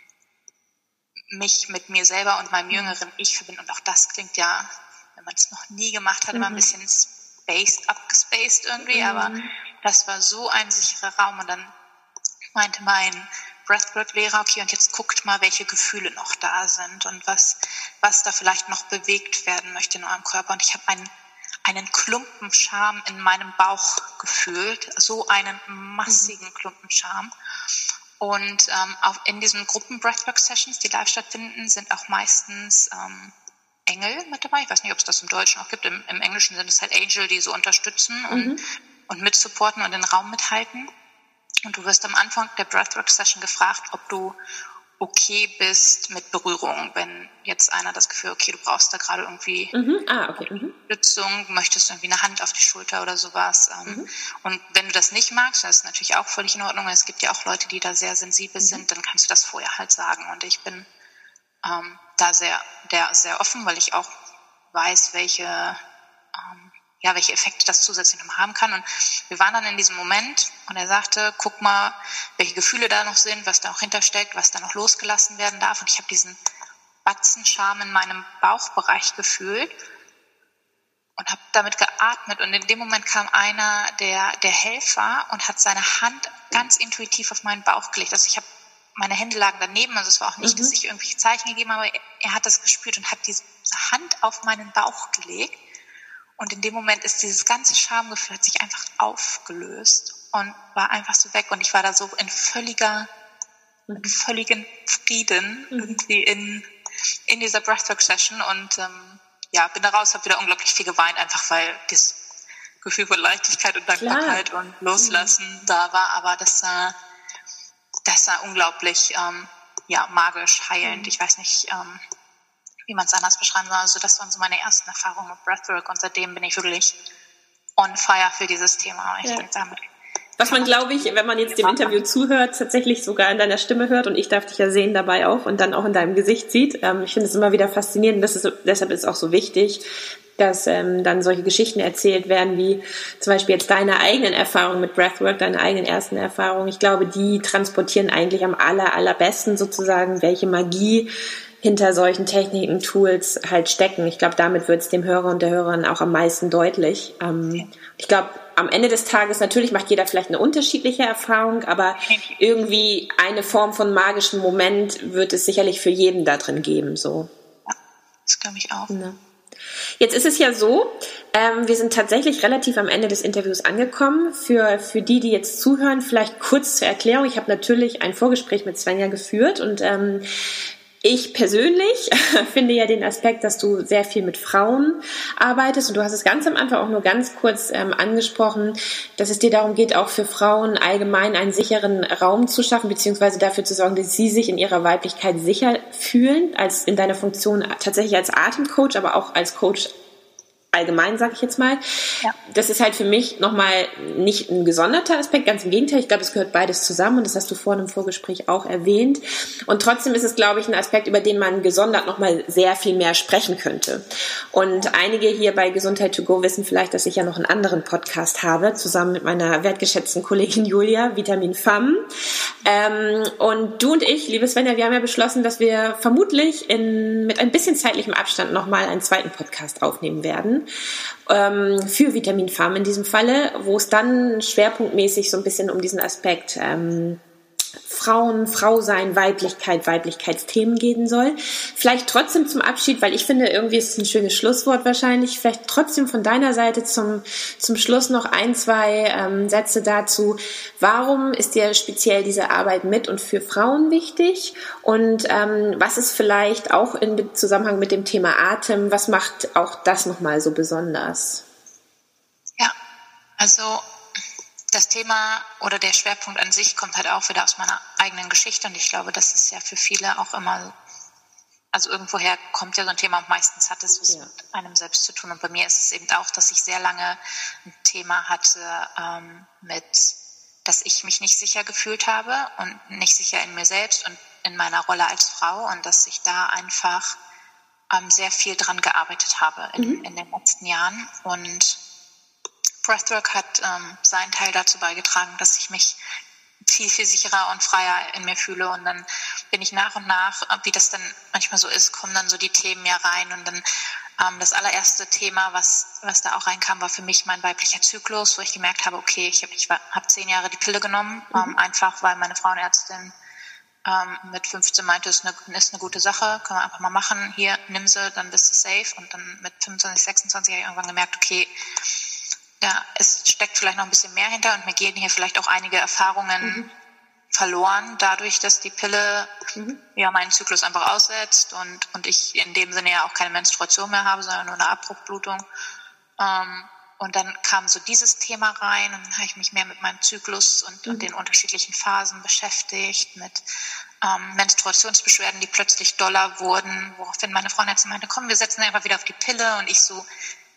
mich mit mir selber und meinem jüngeren Ich verbinden und auch das klingt ja, wenn man es noch nie gemacht hat, mhm. immer ein bisschen spaced, abgespaced irgendwie, mhm. aber das war so ein sicherer Raum und dann meinte mein Breathwork-Lehrer, okay, und jetzt guckt mal, welche Gefühle noch da sind und was, was da vielleicht noch bewegt werden möchte in eurem Körper. Und ich habe einen, einen Klumpen Scham in meinem Bauch gefühlt, so einen massigen mhm. Klumpen Scham. Und ähm, auch in diesen Gruppen-Breathwork-Sessions, die live stattfinden, sind auch meistens ähm, Engel mit dabei. Ich weiß nicht, ob es das im Deutschen auch gibt. Im, im Englischen sind es halt Angel, die so unterstützen und, mhm. und mitsupporten und den Raum mithalten. Und du wirst am Anfang der Breathwork-Session gefragt, ob du okay bist mit Berührung. Wenn jetzt einer das Gefühl, okay, du brauchst da gerade irgendwie mhm. ah, okay. mhm. Unterstützung, möchtest du irgendwie eine Hand auf die Schulter oder sowas. Mhm. Und wenn du das nicht magst, das ist natürlich auch völlig in Ordnung. Es gibt ja auch Leute, die da sehr sensibel mhm. sind, dann kannst du das vorher halt sagen. Und ich bin ähm, da sehr, der, sehr offen, weil ich auch weiß, welche ähm, ja, welche Effekte das zusätzlich noch haben kann. Und wir waren dann in diesem Moment und er sagte, guck mal, welche Gefühle da noch sind, was da noch hintersteckt, was da noch losgelassen werden darf. Und ich habe diesen Batzen Scham in meinem Bauchbereich gefühlt und habe damit geatmet. Und in dem Moment kam einer der, der Helfer und hat seine Hand ganz intuitiv auf meinen Bauch gelegt. Also ich habe, meine Hände lagen daneben, also es war auch nicht, mhm. dass ich irgendwelche Zeichen gegeben habe, aber er, er hat das gespürt und hat diese Hand auf meinen Bauch gelegt. Und in dem Moment ist dieses ganze Schamgefühl hat sich einfach aufgelöst und war einfach so weg. Und ich war da so in völliger, in völligen Frieden mhm. irgendwie in, in dieser Breathwork-Session. Und ähm, ja, bin da raus, habe wieder unglaublich viel geweint, einfach weil dieses Gefühl von Leichtigkeit und Dankbarkeit Klar. und Loslassen mhm. da war. Aber das war, das war unglaublich ähm, ja, magisch, heilend. Mhm. Ich weiß nicht, ähm, wie man es anders beschreiben soll. Also das waren so meine ersten Erfahrungen mit Breathwork und seitdem bin ich wirklich on fire für dieses Thema. Ich ja. denke, damit Was man, glaube ich, wenn man jetzt dem Interview zuhört, tatsächlich sogar in deiner Stimme hört, und ich darf dich ja sehen dabei auch und dann auch in deinem Gesicht sieht. Ähm, ich finde es immer wieder faszinierend. Das ist, deshalb ist es auch so wichtig, dass ähm, dann solche Geschichten erzählt werden, wie zum Beispiel jetzt deine eigenen Erfahrungen mit Breathwork, deine eigenen ersten Erfahrungen. Ich glaube, die transportieren eigentlich am aller, allerbesten sozusagen, welche Magie hinter solchen Techniken, Tools halt stecken. Ich glaube, damit wird es dem Hörer und der Hörerin auch am meisten deutlich. Ähm, ich glaube, am Ende des Tages, natürlich macht jeder vielleicht eine unterschiedliche Erfahrung, aber irgendwie eine Form von magischem Moment wird es sicherlich für jeden da drin geben. So. Ja, das glaube ich auch. Ja. Jetzt ist es ja so, ähm, wir sind tatsächlich relativ am Ende des Interviews angekommen. Für, für die, die jetzt zuhören, vielleicht kurz zur Erklärung. Ich habe natürlich ein Vorgespräch mit Svenja geführt und ähm, ich persönlich finde ja den Aspekt, dass du sehr viel mit Frauen arbeitest, und du hast es ganz am Anfang auch nur ganz kurz ähm, angesprochen, dass es dir darum geht, auch für Frauen allgemein einen sicheren Raum zu schaffen, beziehungsweise dafür zu sorgen, dass sie sich in ihrer Weiblichkeit sicher fühlen, als in deiner Funktion tatsächlich als Atemcoach, aber auch als Coach allgemein, sage ich jetzt mal. Ja. Das ist halt für mich nochmal nicht ein gesonderter Aspekt, ganz im Gegenteil. Ich glaube, es gehört beides zusammen, und das hast du vorhin im Vorgespräch auch erwähnt. Und trotzdem ist es, glaube ich, ein Aspekt, über den man gesondert nochmal sehr viel mehr sprechen könnte. Und einige hier bei Gesundheit to go wissen vielleicht, dass ich ja noch einen anderen Podcast habe, zusammen mit meiner wertgeschätzten Kollegin Julia, Vitamin Femme. Ähm, und du und ich, liebe Svenja, wir haben ja beschlossen, dass wir vermutlich in, mit ein bisschen zeitlichem Abstand nochmal einen zweiten Podcast aufnehmen werden. Ähm, für Vitamin Femme in diesem Falle, wo es dann schwerpunktmäßig so ein bisschen um diesen Aspekt ähm, Frauen, Frau sein, Weiblichkeit, Weiblichkeitsthemen gehen soll. Vielleicht trotzdem zum Abschied, weil ich finde, irgendwie ist es ein schönes Schlusswort wahrscheinlich, vielleicht trotzdem von deiner Seite zum, zum Schluss noch ein, zwei ähm, Sätze dazu. Warum ist dir speziell diese Arbeit mit und für Frauen wichtig? Und ähm, was ist vielleicht auch in Zusammenhang mit dem Thema Atem, was macht auch das nochmal so besonders? Ja, also das Thema oder der Schwerpunkt an sich kommt halt auch wieder aus meiner eigenen Geschichte, und ich glaube, das ist ja für viele auch immer, also irgendwoher kommt ja so ein Thema, und meistens hat es was ja. mit einem selbst zu tun, und bei mir ist es eben auch, dass ich sehr lange ein Thema hatte ähm, mit, dass ich mich nicht sicher gefühlt habe und nicht sicher in mir selbst und in meiner Rolle als Frau, und dass ich da einfach ähm, sehr viel dran gearbeitet habe in, mhm. in den letzten Jahren, und Breathwork hat ähm, seinen Teil dazu beigetragen, dass ich mich viel, viel sicherer und freier in mir fühle, und dann bin ich nach und nach, wie das dann manchmal so ist, kommen dann so die Themen ja rein, und dann ähm, das allererste Thema, was was da auch reinkam, war für mich mein weiblicher Zyklus, wo ich gemerkt habe, okay, ich habe ich hab zehn Jahre die Pille genommen, mhm. ähm, einfach weil meine Frauenärztin ähm, mit fünfzehn meinte, ist eine, ist eine gute Sache, können wir einfach mal machen, hier, nimm sie, dann bist du safe, und dann mit fünfundzwanzig, sechsundzwanzig habe ich irgendwann gemerkt, okay, ja, es steckt vielleicht noch ein bisschen mehr hinter, und mir gehen hier vielleicht auch einige Erfahrungen mhm. verloren, dadurch, dass die Pille mhm. ja meinen Zyklus einfach aussetzt und und ich in dem Sinne ja auch keine Menstruation mehr habe, sondern nur eine Abbruchblutung. Ähm, und dann kam so dieses Thema rein, und dann habe ich mich mehr mit meinem Zyklus und, mhm. und den unterschiedlichen Phasen beschäftigt, mit ähm, Menstruationsbeschwerden, die plötzlich doller wurden, woraufhin meine Frauenärztin meinte, komm, wir setzen einfach wieder auf die Pille, und ich so,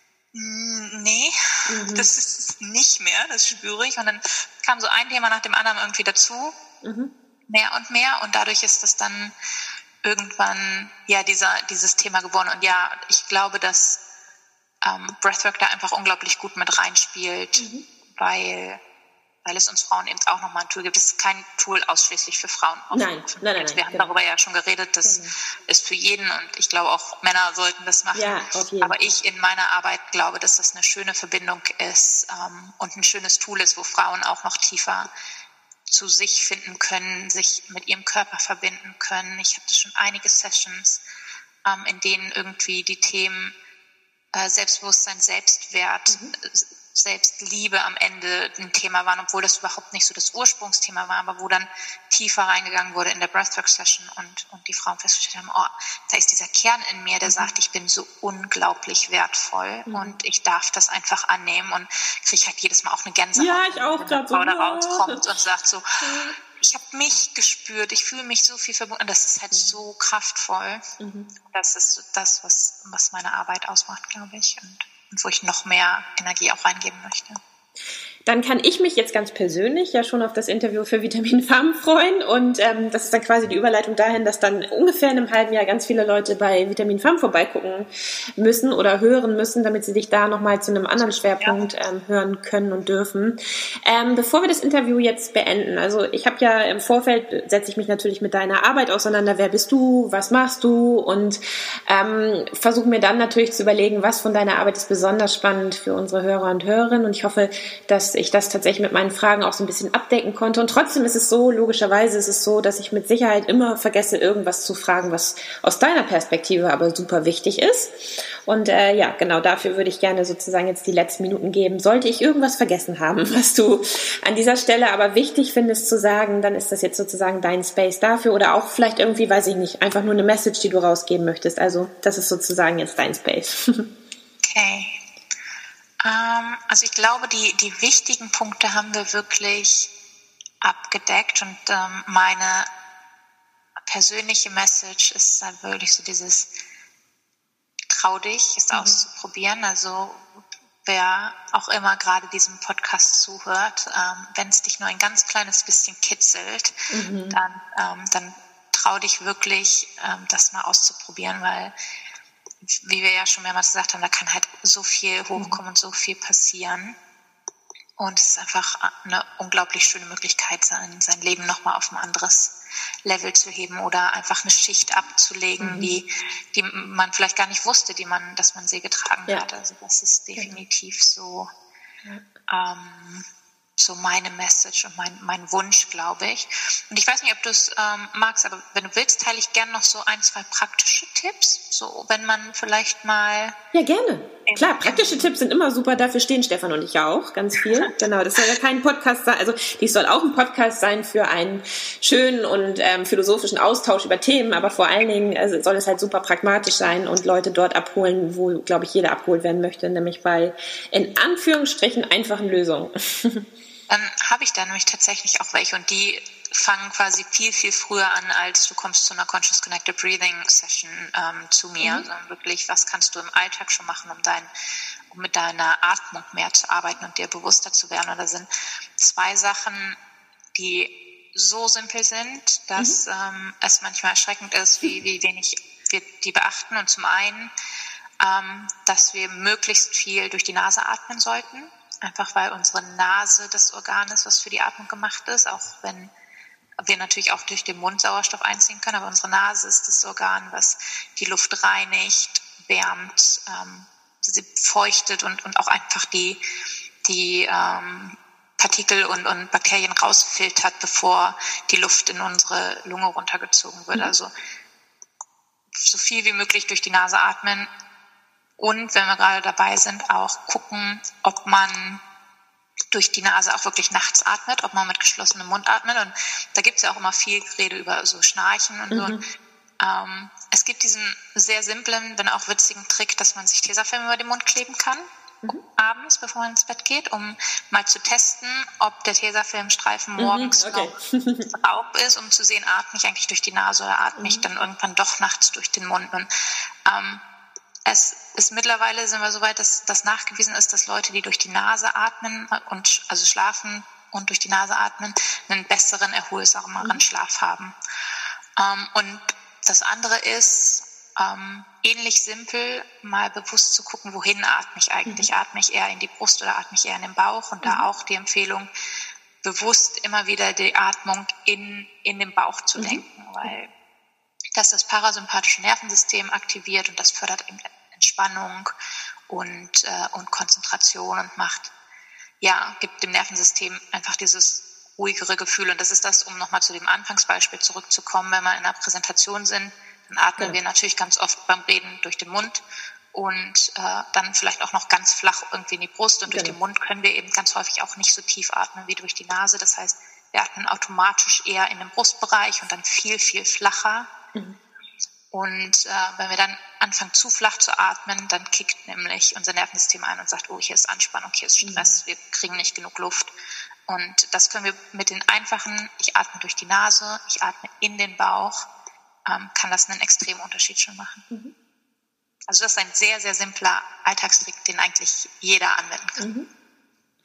nee, mhm. das ist nicht mehr, das spüre ich. Und dann kam so ein Thema nach dem anderen irgendwie dazu, mhm. mehr und mehr. Und dadurch ist das dann irgendwann ja dieser dieses Thema geworden. Und ja, ich glaube, dass ähm, Breathwork da einfach unglaublich gut mit reinspielt, mhm. weil weil es uns Frauen eben auch nochmal ein Tool gibt. Es ist kein Tool ausschließlich für Frauen. Nein, nein, nein, nein. Wir haben genau. darüber ja schon geredet, das genau. ist für jeden, und ich glaube auch Männer sollten das machen. Ja, auf jeden Aber ich in meiner Arbeit glaube, dass das eine schöne Verbindung ist ähm, und ein schönes Tool ist, wo Frauen auch noch tiefer zu sich finden können, sich mit ihrem Körper verbinden können. Ich hatte schon einige Sessions, ähm, in denen irgendwie die Themen äh, Selbstbewusstsein, Selbstwert, mhm. Selbstliebe am Ende ein Thema waren, obwohl das überhaupt nicht so das Ursprungsthema war, aber wo dann tiefer reingegangen wurde in der Breathwork-Session, und, und die Frauen festgestellt haben, oh, da ist dieser Kern in mir, der mhm. sagt, ich bin so unglaublich wertvoll mhm. und ich darf das einfach annehmen, und kriege halt jedes Mal auch eine Gänsehaut, ja, ich auch wenn eine Frau da rauskommt und sagt so, ich habe mich gespürt, ich fühle mich so viel verbunden, und das ist halt mhm. so kraftvoll. Mhm. Das ist das, was, was meine Arbeit ausmacht, glaube ich, und und wo ich noch mehr Energie auch reingeben möchte. Dann kann ich mich jetzt ganz persönlich ja schon auf das Interview für Vitamin Pharm freuen und ähm, das ist dann quasi die Überleitung dahin, dass dann ungefähr in einem halben Jahr ganz viele Leute bei Vitamin Pharm vorbeigucken müssen oder hören müssen, damit sie dich da nochmal zu einem anderen Schwerpunkt ähm, hören können und dürfen. Ähm, bevor wir das Interview jetzt beenden, also ich habe ja im Vorfeld, setze ich mich natürlich mit deiner Arbeit auseinander, wer bist du, was machst du und ähm, versuche mir dann natürlich zu überlegen, was von deiner Arbeit ist besonders spannend für unsere Hörer und Hörerinnen und ich hoffe, dass ich das tatsächlich mit meinen Fragen auch so ein bisschen abdecken konnte. Und trotzdem ist es so, logischerweise ist es so, dass ich mit Sicherheit immer vergesse, irgendwas zu fragen, was aus deiner Perspektive aber super wichtig ist. Und äh, ja, genau dafür würde ich gerne sozusagen jetzt die letzten Minuten geben. Sollte ich irgendwas vergessen haben, was du an dieser Stelle aber wichtig findest zu sagen, dann ist das jetzt sozusagen dein Space dafür oder auch vielleicht irgendwie, weiß ich nicht, einfach nur eine Message, die du rausgeben möchtest. Also das ist sozusagen jetzt dein Space. Okay. Also ich glaube, die, die wichtigen Punkte haben wir wirklich abgedeckt und ähm, meine persönliche Message ist dann wirklich so dieses trau dich, es mhm. auszuprobieren. Also wer auch immer gerade diesem Podcast zuhört, ähm, wenn es dich nur ein ganz kleines bisschen kitzelt, mhm. dann, ähm, dann trau dich wirklich, ähm, das mal auszuprobieren, weil wie wir ja schon mehrmals gesagt haben, da kann halt so viel hochkommen und so viel passieren. Und es ist einfach eine unglaublich schöne Möglichkeit, sein, sein Leben nochmal auf ein anderes Level zu heben oder einfach eine Schicht abzulegen, mhm. die, die man vielleicht gar nicht wusste, die man, dass man sie getragen ja. hat. Also das ist definitiv so, ja. ähm, so meine Message und mein, mein Wunsch, glaube ich. Und ich weiß nicht, ob du es ähm, magst, aber wenn du willst, teile ich gerne noch so ein, zwei praktische Tipps. So, wenn man vielleicht mal... Ja, gerne. Im, Klar, praktische im, Tipps sind immer super. Dafür stehen Stefan und ich ja auch ganz viel. Genau, das soll ja kein Podcast sein. Also, dies soll auch ein Podcast sein für einen schönen und ähm, philosophischen Austausch über Themen. Aber vor allen Dingen also, soll es halt super pragmatisch sein und Leute dort abholen, wo, glaube ich, jeder abgeholt werden möchte. Nämlich bei, in Anführungsstrichen, einfachen Lösungen. Dann habe ich da nämlich tatsächlich auch welche und die fangen quasi viel, viel früher an, als du kommst zu einer Conscious Connected Breathing Session ähm, zu mir, mhm. sondern wirklich, was kannst du im Alltag schon machen, um, dein, um mit deiner Atmung mehr zu arbeiten und dir bewusster zu werden. Und da sind zwei Sachen, die so simpel sind, dass mhm. ähm, es manchmal erschreckend ist, wie, wie wenig wir die beachten. Und zum einen, ähm, dass wir möglichst viel durch die Nase atmen sollten. Einfach weil unsere Nase das Organ ist, was für die Atmung gemacht ist, auch wenn wir natürlich auch durch den Mund Sauerstoff einziehen können, aber unsere Nase ist das Organ, was die Luft reinigt, wärmt, ähm, sie feuchtet und, und auch einfach die, die ähm, Partikel und, und Bakterien rausfiltert, bevor die Luft in unsere Lunge runtergezogen wird. Mhm. Also so viel wie möglich durch die Nase atmen. Und wenn wir gerade dabei sind, auch gucken, ob man durch die Nase auch wirklich nachts atmet, ob man mit geschlossenem Mund atmet. Und da gibt es ja auch immer viel Rede über so Schnarchen und so. Mhm. Ähm, es gibt diesen sehr simplen, wenn auch witzigen Trick, dass man sich Tesafilm über den Mund kleben kann, mhm. abends, bevor man ins Bett geht, um mal zu testen, ob der Tesafilmstreifen morgens mhm, okay. noch drauf ist, um zu sehen, atme ich eigentlich durch die Nase oder atme ich mhm. dann irgendwann doch nachts durch den Mund. Und ähm, es ist mittlerweile, sind wir so weit, dass das nachgewiesen ist, dass Leute, die durch die Nase atmen und also schlafen und durch die Nase atmen, einen besseren, erholsameren mhm. Schlaf haben. Ähm, und das andere ist, ähm, ähnlich simpel, mal bewusst zu gucken, wohin atme ich eigentlich? Mhm. Atme ich eher in die Brust oder atme ich eher in den Bauch? Und mhm. da auch die Empfehlung, bewusst immer wieder die Atmung in, in den Bauch zu mhm. lenken, weil das das parasympathische Nervensystem aktiviert und das fördert eben Entspannung und, äh, und Konzentration und macht, ja, gibt dem Nervensystem einfach dieses ruhigere Gefühl. Und das ist das, um nochmal zu dem Anfangsbeispiel zurückzukommen, wenn wir in einer Präsentation sind, dann atmen ja. wir natürlich ganz oft beim Reden durch den Mund und äh, dann vielleicht auch noch ganz flach irgendwie in die Brust. Und durch ja. den Mund können wir eben ganz häufig auch nicht so tief atmen wie durch die Nase. Das heißt, wir atmen automatisch eher in den Brustbereich und dann viel, viel flacher. Mhm. Und äh, wenn wir dann anfangen, zu flach zu atmen, dann kickt nämlich unser Nervensystem ein und sagt, oh, hier ist Anspannung, hier ist Stress, mhm. wir kriegen nicht genug Luft. Und das können wir mit den einfachen, ich atme durch die Nase, ich atme in den Bauch, ähm, kann das einen extremen Unterschied schon machen. Mhm. Also das ist ein sehr, sehr simpler Alltagstrick, den eigentlich jeder anwenden kann. Mhm.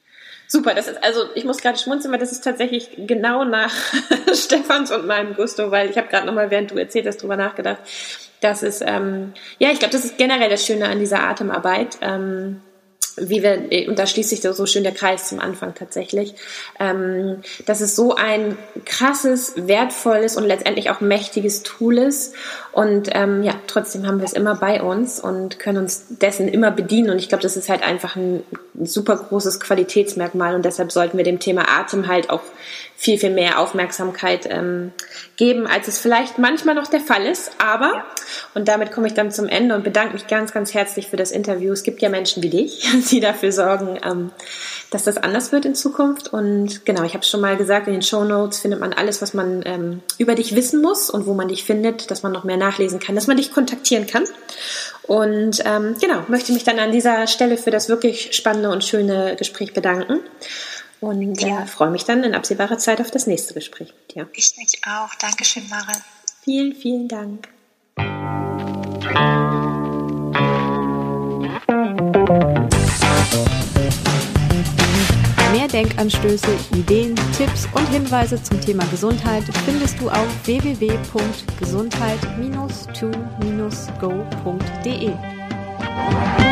Super, das ist, also ich muss gerade schmunzeln, weil das ist tatsächlich genau nach Stefans und meinem Gusto, weil ich habe gerade nochmal, während du erzählt hast, drüber nachgedacht. Das ist, ähm, ja, ich glaube, das ist generell das Schöne an dieser Atemarbeit, ähm, wie wir, und da schließt sich so schön der Kreis zum Anfang tatsächlich, ähm, dass es so ein krasses, wertvolles und letztendlich auch mächtiges Tool ist und ähm, ja, trotzdem haben wir es immer bei uns und können uns dessen immer bedienen und ich glaube, das ist halt einfach ein, ein super großes Qualitätsmerkmal und deshalb sollten wir dem Thema Atem halt auch viel, viel mehr Aufmerksamkeit ähm, geben, als es vielleicht manchmal noch der Fall ist. Aber, ja. Und damit komme ich dann zum Ende und bedanke mich ganz, ganz herzlich für das Interview. Es gibt ja Menschen wie dich, die dafür sorgen, ähm, dass das anders wird in Zukunft. Und genau, ich habe es schon mal gesagt, in den Shownotes findet man alles, was man ähm, über dich wissen muss und wo man dich findet, dass man noch mehr nachlesen kann, dass man dich kontaktieren kann. Und ähm, genau, möchte mich dann an dieser Stelle für das wirklich spannende und schöne Gespräch bedanken. Und ja. äh, freue mich dann in absehbarer Zeit auf das nächste Gespräch mit dir. Ich mich auch. Dankeschön, Marit. Vielen, vielen Dank. Mehr Denkanstöße, Ideen, Tipps und Hinweise zum Thema Gesundheit findest du auf w w w punkt gesundheit Bindestrich to Bindestrich go punkt d e.